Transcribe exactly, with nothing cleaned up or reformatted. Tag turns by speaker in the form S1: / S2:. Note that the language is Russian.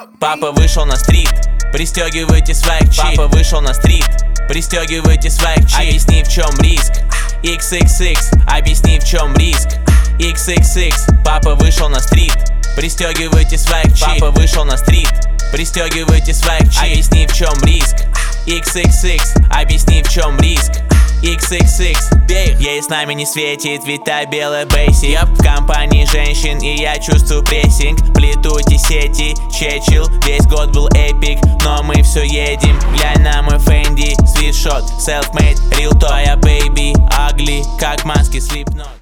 S1: Папа вышел на стрит, пристегивайте свайк чип. Папа вышел на стрит, пристегивайте свайк чип. Объясни, в чем риск. икс икс икс, объясни, в чем риск. икс икс икс, папа вышел на стрит, пристегивайте свайк чип. Папа вышел на стрит, пристегивайте свайк чип. Объясни, в чем риск. икс икс икс, объясни, в чем риск. икс икс икс, ей с нами не светит, ведь та белая бейси. Я в компании женщин, и я чувствую прессинг. Плетуйте сети, чечил, весь год был эпик, но мы все едем. Глянь на мой Фенди, свитшот, self-made, real твоя baby, ugly, как маски Slipknot.